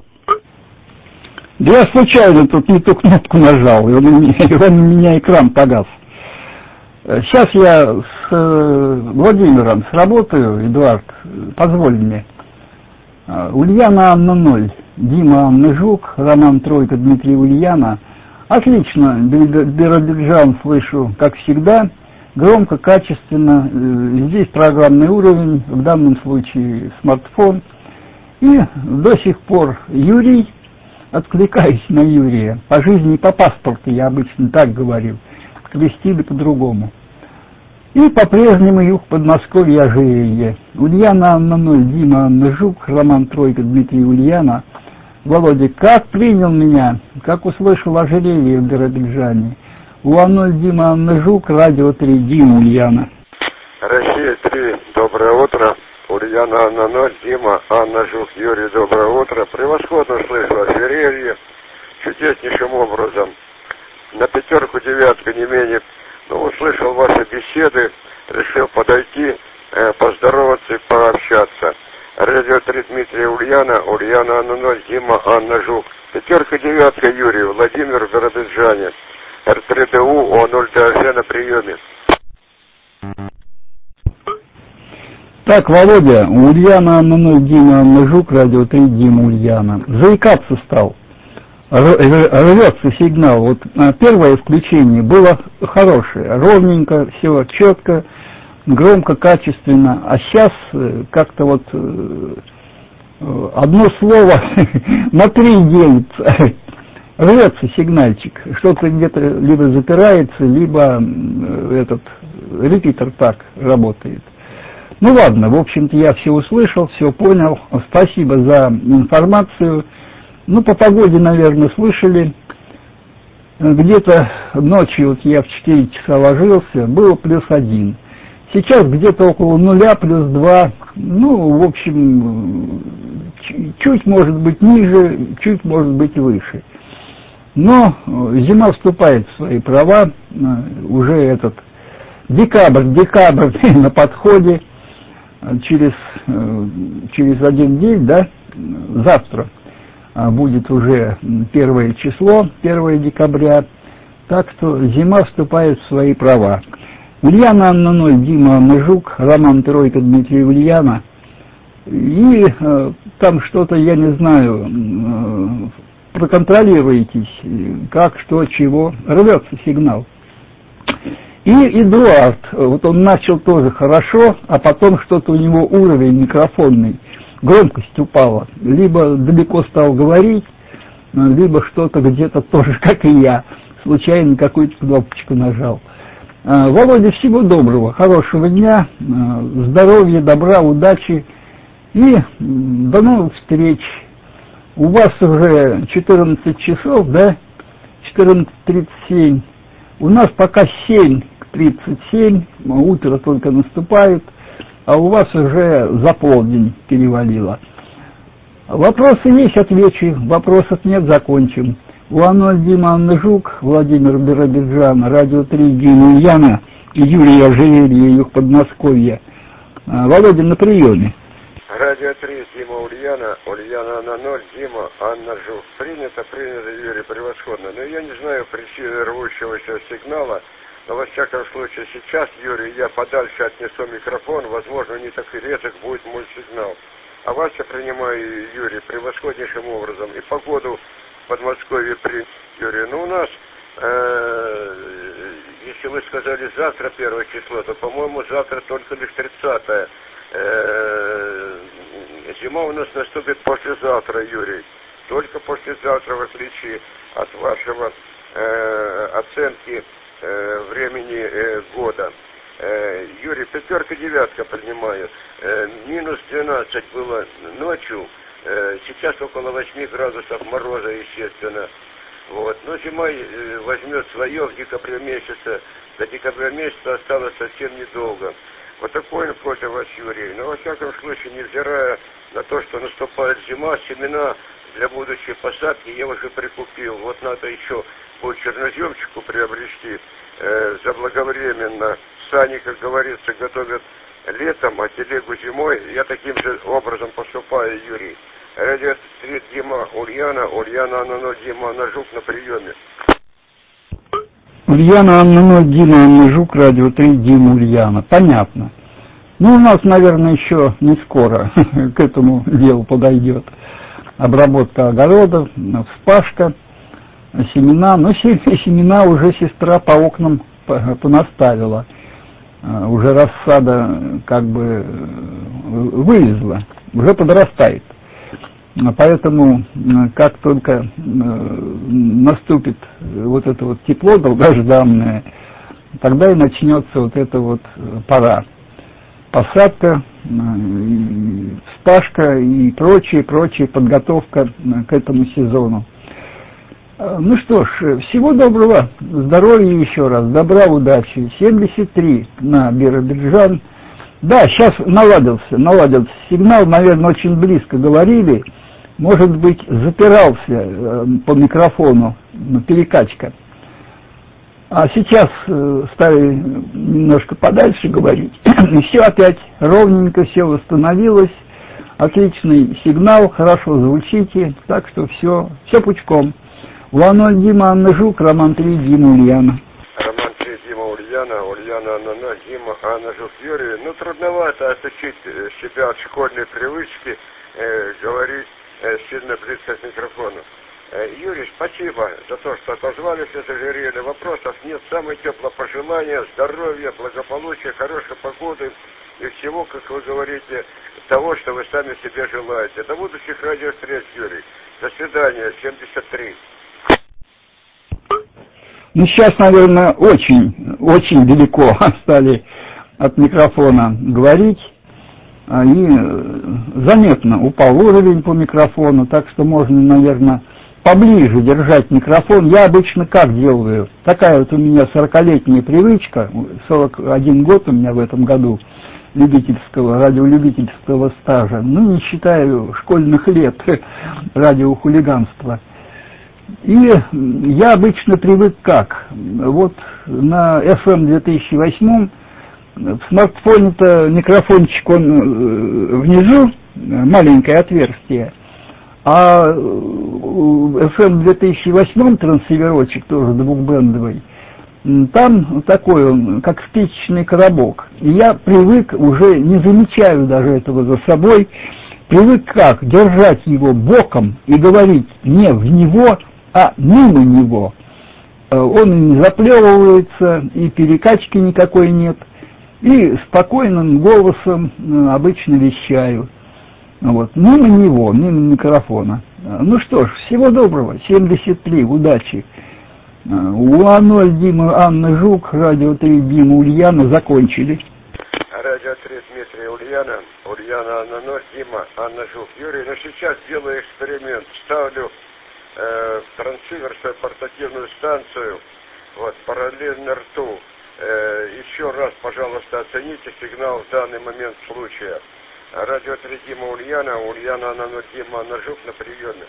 Да я случайно тут не ту кнопку нажал, и у меня экран погас. Сейчас я с Владимиром сработаю, Эдуард, позволь мне. Ульяна Анна 0, Дима Анна Жук, Роман Тройка, Дмитрий Ульяна. Отлично, Биробиджан слышу, как всегда, громко, качественно. Здесь программный уровень, в данном случае смартфон. И до сих пор Юрий, откликаюсь на Юрия, по жизни и по паспорту я обычно так говорил, крестили по-другому. И по-прежнему Юг Подмосковья, Ожерелье. Ульяна Анна 0, Дима Анна Жук, Роман Тройка, Дмитрий Ульяна. Володя, как принял меня, как услышал Ожерелье в Биробиджане. УАН-0, Дима Анна Жук, радио 3, Дима Ульяна. Россия 3, доброе утро. Ульяна Анна 0, Дима Анна Жук, Юрий, доброе утро. Превосходно слышу Ожерелье, чудеснейшим образом. На 5, 9 не менее. Ну, услышал ваши беседы, решил подойти, поздороваться и пообщаться. Радио 3, Дмитрий Ульяна, Ульяна Анна 0, Дима Анна Жук. 5, 9 Юрий, Владимир в Биробиджане. Р3ДУ, О0ДЖ на приеме. Так, Володя, Ульяна Анна 0, Дима Анна Жук, радио 3, Дима Ульяна. Заикаться стал. Рвется сигнал. Вот первое включение было хорошее, ровненько, все четко, громко, качественно. А сейчас как-то вот одно слово на 3 делится. Рвется сигнальчик. Что-то где-то либо запирается, либо этот репитер так работает. Ну ладно, в общем-то я все услышал, все понял. Спасибо за информацию. Ну, по погоде, наверное, слышали. Где-то ночью, вот я в 4 часа ложился, было +1. Сейчас где-то около 0, +2. Ну, в общем, чуть может быть ниже, чуть может быть выше. Но зима вступает в свои права. Уже Декабрь на подходе, через один день, да, завтра будет уже 1 число, 1 декабря, так что зима вступает в свои права. Ульяна Анна 0, Дима Анна Жук, Роман Тройка, Дмитрий Ульяна. И там что-то, я не знаю, проконтролируйтесь, как, что, чего, рвется сигнал. И Эдуард, вот он начал тоже хорошо, а потом что-то у него уровень микрофонный, громкость упала. Либо далеко стал говорить, либо что-то где-то тоже, как и я, случайно какую-то кнопочку нажал. Володя, всего доброго, хорошего дня, здоровья, добра, удачи и до новых встреч. У вас уже 14 часов, да? 14:37. У нас пока 7:37, утро только наступает, а у вас уже за полдень перевалило. Вопросы есть, отвечу, вопросов нет, закончим. Леонид Дима Анна Жук, Владимир Биробиджан, Радио 3, Дима Ульяна и Юрий Ожерелье, Юг Подмосковья. Володя на приеме. Радио 3, Дима Ульяна, Ульяна Анна 0, Дима Анна Жук. Принято, Юрий, превосходно. Но я не знаю причины рвущегося сигнала, но во всяком случае сейчас, Юрий, я подальше отнесу микрофон, возможно, не так и резок будет мой сигнал. А вас я принимаю, Юрий, превосходнейшим образом. И погоду в Подмосковье при Юрий. Ну, у нас, если вы сказали завтра 1 число, то, по-моему, завтра только лишь 30-е. Зима у нас наступит послезавтра, Юрий. Только послезавтра, в отличие от вашего оценки времени года. Юрий, 5-9 поднимаю. Минус 12 было ночью. Сейчас около 8 градусов мороза, естественно. Вот. Но зима возьмет свое в декабре месяце. До декабря месяца осталось совсем недолго. Вот такой он против вас, Юрий. Но во всяком случае, невзирая на то, что наступает зима, семена для будущей посадки я уже прикупил. Вот надо еще по черноземчику приобрести заблаговременно. Сани, как говорится, готовят летом, а телегу зимой. Я таким же образом поступаю, Юрий. Радио 3, Дима Ульяна, Ульяна Анна 0, Дима Анна Жук на приеме. Ульяна Анна 0, Дима Анна Жук, Радио 3, Дима Ульяна. Понятно. Ну, у нас, наверное, еще не скоро к этому делу подойдет. Обработка огородов, вспашка, семена. Но семена уже сестра по окнам понаставила. Уже рассада как бы вылезла, уже подрастает. Поэтому, как только наступит вот это вот тепло долгожданное, тогда и начнется вот эта вот пора. Посадка, вспашка и прочая подготовка к этому сезону. Ну что ж, всего доброго, здоровья еще раз, добра, удачи. 73 на Биробиджан. Да, сейчас наладился сигнал, наверное, очень близко говорили. Может быть, запирался по микрофону, перекачка. А сейчас стали немножко подальше говорить. И все опять ровненько, все восстановилось. Отличный сигнал, хорошо звучите. Так что все пучком. Леонид Дима Анна Жук, Роман 3, Дима Ульяна. Роман 3, Дима Ульяна, Ульяна Анна 0, Дима Анна Жук. Юрий, ну трудновато отучить себя от школьной привычки говорить сильно близко к микрофону. Юрий, спасибо за то, что отозвались из Ожерелья. Вопросов нет. Самые теплые пожелания, здоровья, благополучия, хорошей погоды и всего, как вы говорите, того, что вы сами себе желаете. До будущих радиовстреч, Юрий. До свидания, 73. Ну, сейчас, наверное, очень далеко стали от микрофона говорить. И заметно упал уровень по микрофону, так что можно, наверное, поближе держать микрофон. Я обычно как делаю? Такая вот у меня 40-летняя привычка, 41 год у меня в этом году радиолюбительского стажа, ну, не считаю школьных лет радиохулиганства. И я обычно привык как? Вот на FM 2008 в смартфоне-то микрофончик, он внизу, маленькое отверстие, а в FM 2008 трансиверочек, тоже двухбендовый, там такой он, как спичечный коробок. И я привык, уже не замечаю даже этого за собой, привык как? Держать его боком и говорить не в него, а мимо него. Он не заплевывается, и перекачки никакой нет. И спокойным голосом обычно вещаю. Вот. Мимо него, мимо микрофона. Ну что ж, всего доброго, 73, удачи. УА-0 Дима, Анна Жук, радио 3 Дима, Ульяна, закончили. Радио 3 Дмитрий, Ульяна, Анна 0, Дима, Анна Жук. Юрий, но сейчас делаю эксперимент, ставлю трансивер, свою портативную станцию, вот, параллельно рту. Еще раз, пожалуйста, оцените сигнал в данный момент случая. Радио 3 Дима, Ульяна, Анна 0, Дима, Анна Жук на приеме.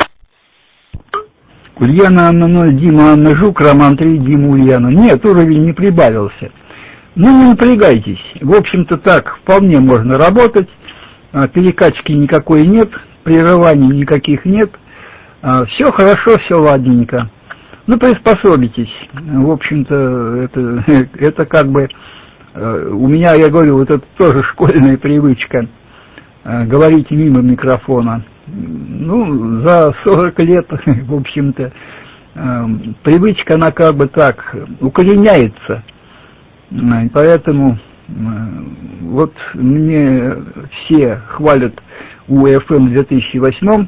Ульяна, Анна 0, Дима, Анна Жук, Роман 3, Дима, Ульяна. Нет, уровень не прибавился. Ну, не напрягайтесь. В общем-то, так вполне можно работать. Перекачки никакой нет, прерываний никаких нет. Все хорошо, все ладненько. Ну, приспособитесь. В общем-то, это как бы... У меня, я говорю, вот это тоже школьная привычка. Говорить мимо микрофона. Ну, за 40 лет, в общем-то, привычка, она как бы так укореняется. И поэтому вот мне все хвалят у FM 2008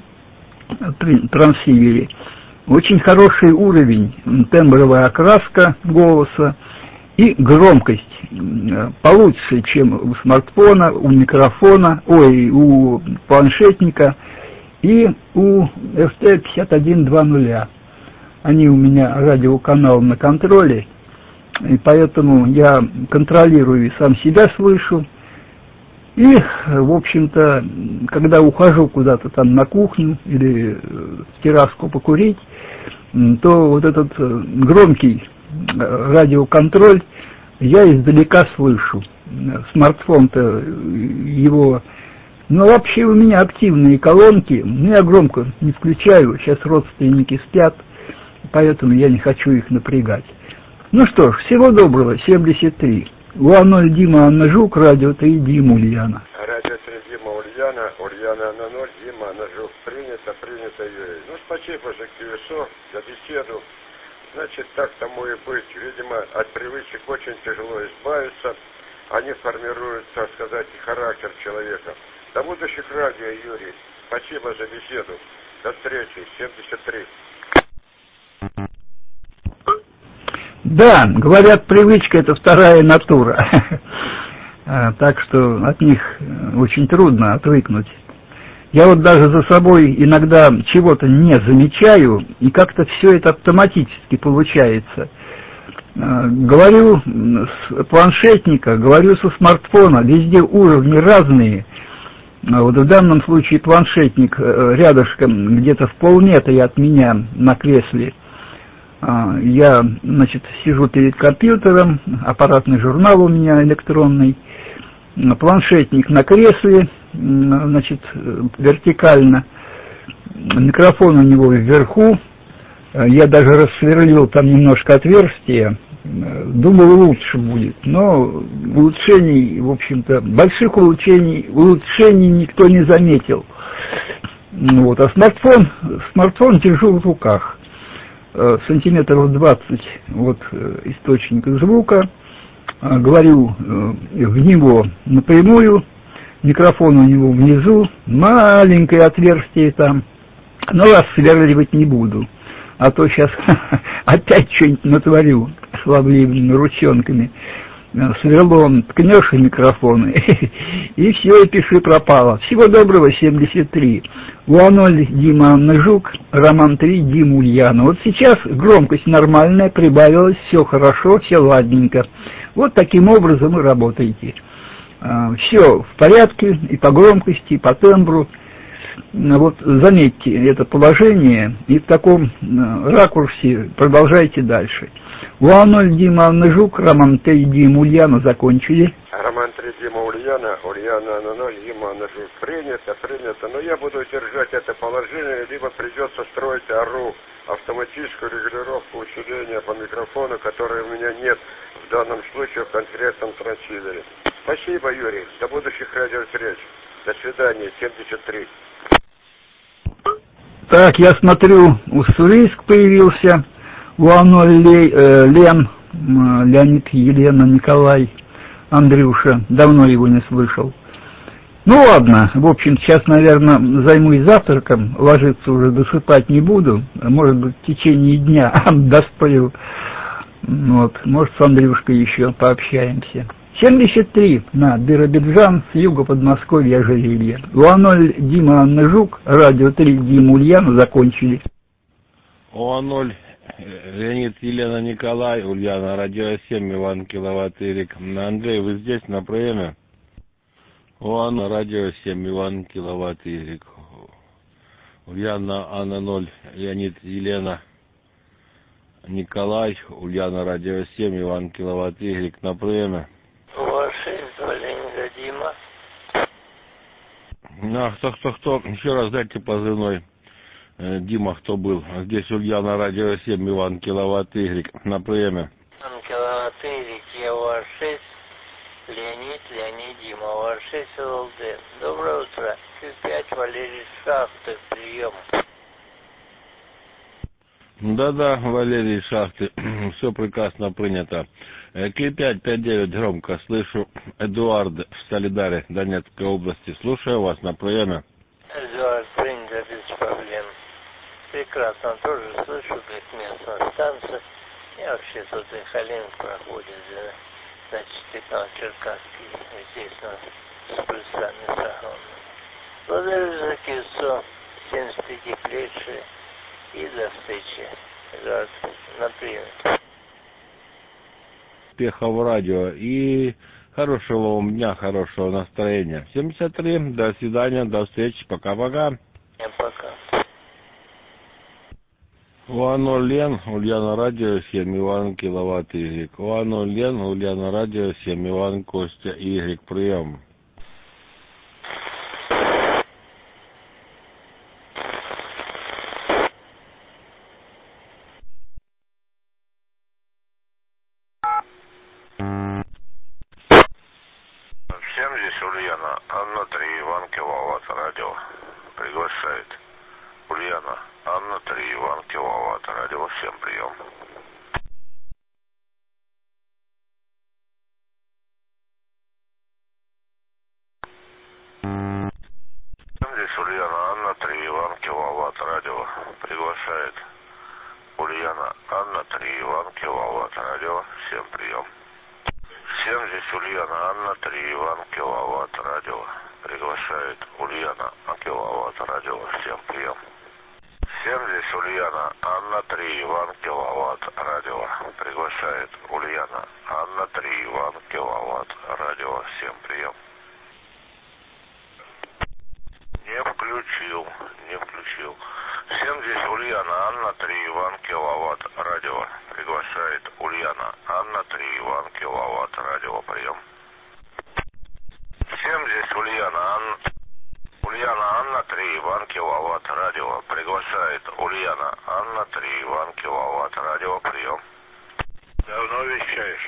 трансивере. Очень хороший уровень, тембровая окраска голоса и громкость получше, чем у смартфона, у микрофона, у планшетника и у FT5120. Они у меня радиоканал на контроле, и поэтому я контролирую и сам себя слышу. И, в общем-то, когда ухожу куда-то там на кухню или в терраску покурить, то вот этот громкий радиоконтроль я издалека слышу. Смартфон-то его... Ну, вообще у меня активные колонки, но я громко не включаю, сейчас родственники спят, поэтому я не хочу их напрягать. Ну что ж, всего доброго, 73. УА-0 Дима, Анна Жук, радио 3 Дима, Ульяна. Радио 3 Дима, Ульяна, Анна 0, Дима, Анна Жук. Принято, Юрий. Ну, спасибо за QSO, за беседу. Значит, так тому и быть. Видимо, от привычек очень тяжело избавиться. Они формируют, так сказать, характер человека. До будущих радио, Юрий. Спасибо за беседу. До встречи. 73. Да, говорят, привычка – это вторая натура. Так что от них очень трудно отвыкнуть. Я вот даже за собой иногда чего-то не замечаю, и как-то все это автоматически получается. Говорю с планшетника, говорю со смартфона, везде уровни разные. Вот в данном случае планшетник рядышком, где-то в полметра от меня на кресле. Я, значит, сижу перед компьютером, аппаратный журнал у меня электронный, планшетник на кресле, значит, вертикально, микрофон у него вверху, я даже рассверлил там немножко отверстие, думал, лучше будет, но улучшений, в общем-то, больших улучшений никто не заметил. Вот, а смартфон держу в руках. Сантиметров 20 вот источник звука, говорю в него напрямую, микрофон у него внизу, маленькое отверстие там, но рассверливать не буду, а то сейчас опять что-нибудь натворю слабыми ручонками. Сверлом ткнешь и микрофон, и все, и пиши пропало. Всего доброго, 73. УА-0 Дима, Анна Жук, Роман 3, Дима, Ульяна. Вот сейчас громкость нормальная, прибавилась, все хорошо, все ладненько. Вот таким образом и работаете. Все в порядке, и по громкости, и по тембру. вот заметьте это положение и в таком ракурсе продолжайте дальше. Уа-0 Дима Анна Жук, Роман 3 Дима Ульяна закончили. Роман 3 Дима Ульяна, Ульяна Анна 0, Дима Анна Жук. Принято. Но я буду держать это положение, либо придется строить АРУ, автоматическую регулировку усиления по микрофону, которой у меня нет в данном случае в конкретном трансивере. Спасибо, Юрий. До будущих радиовстреч. До свидания. 73. Так, я смотрю, Уссурийск появился. Уа-0 Лен, Леонид, Елена, Николай, Андрюша. Давно его не слышал. Ну ладно, в общем, сейчас, наверное, займусь завтраком, ложиться уже досыпать не буду. Может быть, в течение дня досплю. Вот, может, с Андрюшкой еще пообщаемся. 73 на Биробиджан, с юга Подмосковья, Ожерелье. Уа-0 Дима Анна Жук, радио 3 Дима Ульяна закончили. Уа-0 Леонид, Елена, Николай, Ульяна, радио 7, Иван Киловатт Ирик. Андрей, вы здесь на приеме? Уа-0 радио 7, Иван Киловатт Ирик. Ульяна, Анна 0, Леонид, Елена, Николай, Ульяна, радио 7, Иван Киловатт Ирик на приеме. Уа-6 Леонида Дима. Кто? Еще раз дайте позывной. Дима, кто был? Здесь Ульяна, радио 7, Иван Киловатт Игрек на приеме. Иван Киловатт Игрек, я Уа-6, Леонид, Дима, Уа-6 ЛД. Доброе утро. Q5 Валерий Шахты, прием. Да, Валерий Шахты, все прекрасно принято. Q5, 5-9, громко слышу. Эдуард в Солидаре, Донецкой области. Слушаю вас на приеме. Эдуард, принято без проблем. Прекрасно, тоже слышу, как местная станция. И вообще тут и Халин проходит, значит, Черкасский, здесь у нас с плюсами согромными. Благодарю за кольцо, 75-летие, и до встречи, Эдуард, на приеме. Успехов в радио и хорошего вам дня, хорошего настроения. 73, до свидания, до встречи, пока-пока. Пока. Уа-0 Лен, Ульяна, радио 7, Иван Киловатт Игрек. Уа-0 Лен, Ульяна, радио 7, Иван Костя Игрек, прием. Всем здесь Ульяна, Анна 3, Иван Киловатт, радио. Приглашает. Ульяна, Анна 3, Иван Киловатт, радио, всем прием. Здесь Ульяна, Анна 3, Иван Киловатт, радио. Приглашает. Ульяна, Анна 3, Иван Киловатт, радио, всем прием. Всем здесь Ульяна, Анна 3, Иван Киловатт, радио. Приглашает. Ульяна, Киловатт, радио, всем прием. Всем здесь Ульяна, Анна 3, Иван Киловатт, радио. Приглашает. Ульяна, Анна 3, Иван Киловатт, радио, всем прием. Не включил. Всем здесь Ульяна, Анна 3, Иван Киловатт, радио. Приглашает. Ульяна, Анна 3, Иван Киловатт, радио, прием. Всем здесь Ульяна, Анна 3, Иван Киловатт, радио. Приглашает. Ульяна, Анна 3, Иван Киловатт, радио, прием. Давно вещаешь?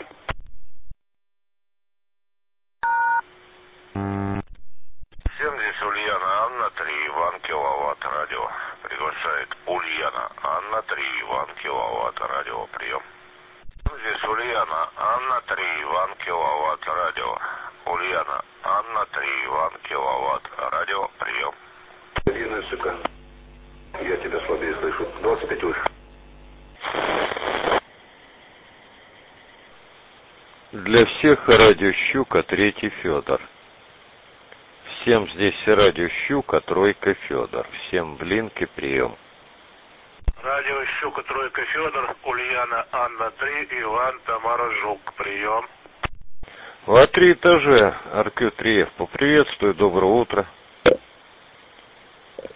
Всем здесь Ульяна, Анна 3, Иван Киловатт, радио. Приглашает. Ульяна, Анна 3, Иван Киловатт, радио, прием. Здесь Ульяна, Анна 3, Иван Киловатт, радио. Ульяна, Анна 3, Иван Киловатт, радио, прием. СК. Я тебя слабее слышу. 25 выше. Для всех радио Щука, 3 Федор. Всем здесь радио Щука, 3 Федор. Всем в линке прием. Радио Щука, 3 Федор, Ульяна, Анна 3, Иван, Тамара Жук, прием. В 3 этаже, РК-3Ф, поприветствую, доброе утро.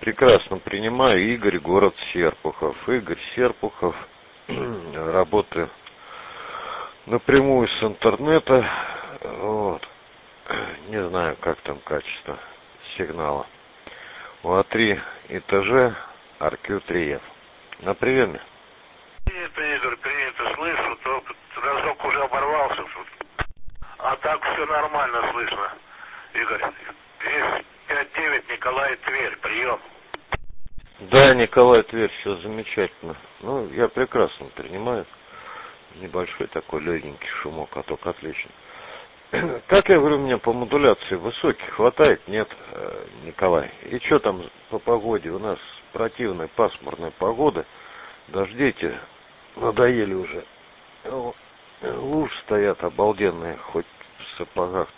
прекрасно принимаю. Игорь, город Серпухов. Игорь Серпухов. Работаю напрямую с интернета. Вот. Не знаю, как там качество сигнала. УА-3 ИТЖ, РК-3Ф. На приеме. Принято, Игорь, принято. Слышу, то разок уже оборвался. А так все нормально слышно. Игорь, здесь 5-9, Николай, Тверь, прием. Да, Николай, Тверь, все замечательно. Ну, я прекрасно принимаю. Небольшой такой легенький шумок, а только отлично. Как я говорю, у меня по модуляции высокий хватает? Нет, Николай. И что там по погоде? У нас противная пасмурная погода. Дождите, надоели уже. Лужи стоят обалденные, хоть в сапогах.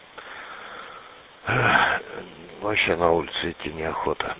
Вообще на улице идти неохота.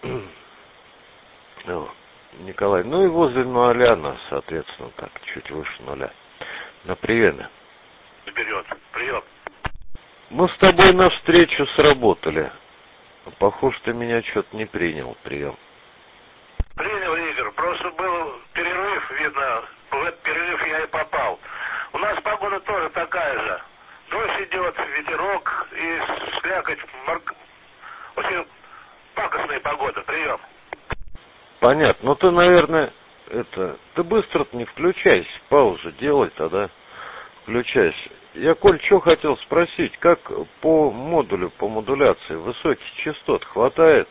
Николай, ну и возле нуля нас, соответственно, так, чуть выше нуля. На приеме. Берет. Прием. Мы с тобой навстречу сработали. Похоже, ты меня что-то не принял. Прием. Принял, Игорь. Просто был перерыв, видно. В этот перерыв я и попал. У нас погода тоже такая же. Дождь идет, ветерок и слякоть. Очень пакостная погода. Прием. Понятно. Ну ты, наверное, ты быстро-то не включайся. Паузу делай тогда. Включайся. Я, Коль, что хотел спросить, как по модулю, по модуляции высоких частот хватает?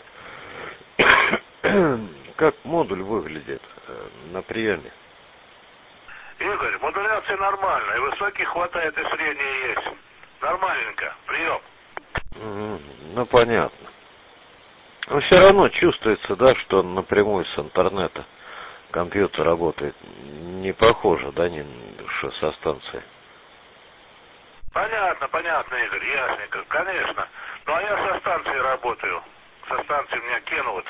Как модуль выглядит на приеме? Игорь, модуляция нормальная, и высоких хватает, и средние есть. Нормальненько. Прием. Ну, понятно. Но все равно чувствуется, да, что напрямую с интернета компьютер работает. Не похоже, да, что со станции. Понятно, Игорь, ясненько, конечно. Ну, а я со станции работаю. Со станции меня кинуло.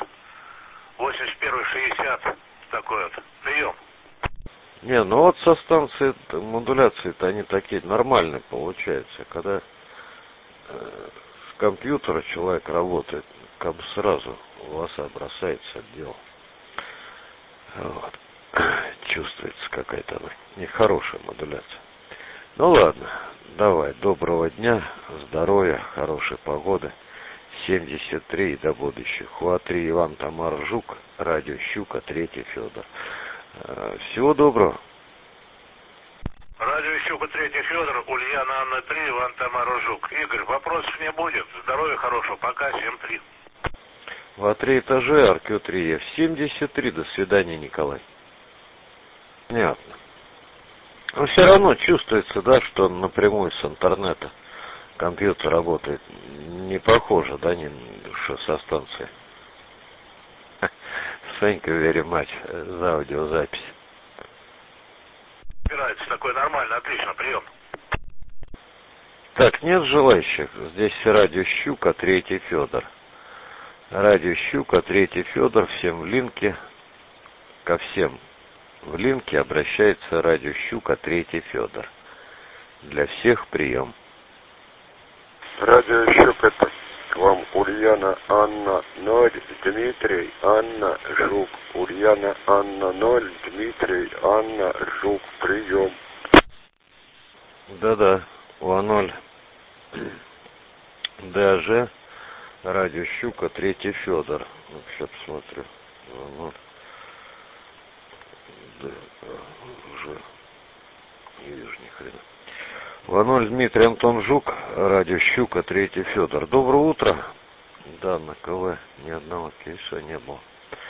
81-60, такой вот. Прием. Не, ну вот со станции модуляции-то они такие нормальные получаются. Когда с компьютера человек работает, как бы сразу волоса бросается от дела. Вот. Чувствуется какая-то она нехорошая модуляция. Ну ладно, давай, доброго дня, здоровья, хорошей погоды, 73 и до будущих. УА-3 Иван, Тамара, Жук, радио Щука, 3 Федор. Всего доброго. Радио Щука, 3 Федор, Ульяна, Анна, 3, Иван, Тамара, Жук. Игорь, вопросов не будет, здоровья хорошего, пока, 7-3. УА-3 этаже, РК-3Ф, 73, до свидания, Николай. Понятно. Но все равно чувствуется, да, что напрямую с интернета компьютер работает. Не похоже, да, что со станции. Санька, very much за аудиозапись. Убирается такой нормально, отлично, прием. Так, нет желающих? Здесь радио Щука, 3 Федор. Радио Щука, 3 Федор, всем в линке. Ко всем в линке обращается радио Щука, 3 Федор. Для всех прием. Радио Щука, к вам Ульяна, Анна, 0, Дмитрий, Анна, Жук. Ульяна, Анна, 0, Дмитрий, Анна, Жук. Прием. Да-да, УА-0. ДАЖ, радио Щука, 3 Федор. Сейчас посмотрю. УА-0. Уже не вижу ни хрена. УА-0, Дмитрий, Антон, Жук, радио Щука, 3 Федор. Доброе утро. Да, на КВ ни одного кейса не было.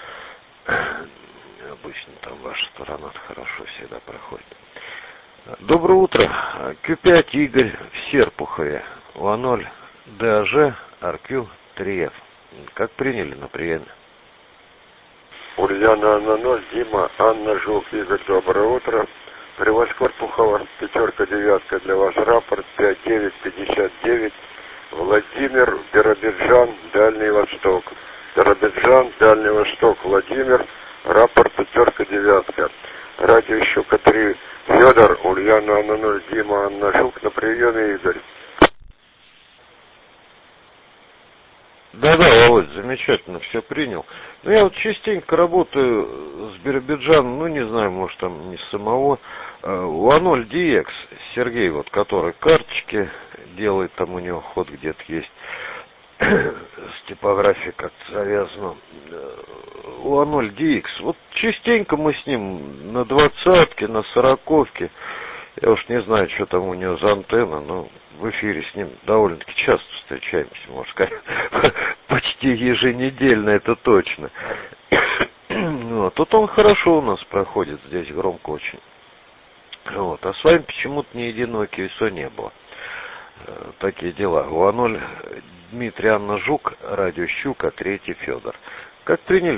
Обычно там ваша сторона хорошо всегда проходит. Доброе утро. Q5 Игорь в Серпухове. УА-0, ДАЖ, РК-3Ф. Как приняли на приеме? Ульяна, Анна, 0, Дима, Анна, Жук, Игорь, доброе утро. Превоскор Пухова, 5-9 для вас, рапорт 5959. Владимир, Биробиджан, Дальний Восток. Биробиджан, Дальний Восток, Владимир, рапорт 5-9. Радио Щука, 3 Федор, Ульяна, Анна, 0, Дима, Анна, Жук, на приеме, Игорь. Да-да, Володь, замечательно, все принял. Ну, я вот частенько работаю с Биробиджаном, ну, не знаю, может, там не с самого. Уаноль DX, Сергей, вот, который карточки делает, там у него ход где-то есть, с типографией как-то завязано. Уаноль DX, вот частенько мы с ним на 20-ке, на 40-ке, я уж не знаю, что там у него за антенна, но в эфире с ним довольно-таки часто встречаемся, можно сказать, почти еженедельно, это точно. Вот. Тут он хорошо у нас проходит, здесь громко очень. Вот. А с вами почему-то ни единого КСО не было. Такие дела. Уаноль Дмитрий, Анна Жук, радио Щука, 3 Федор. Как приняли?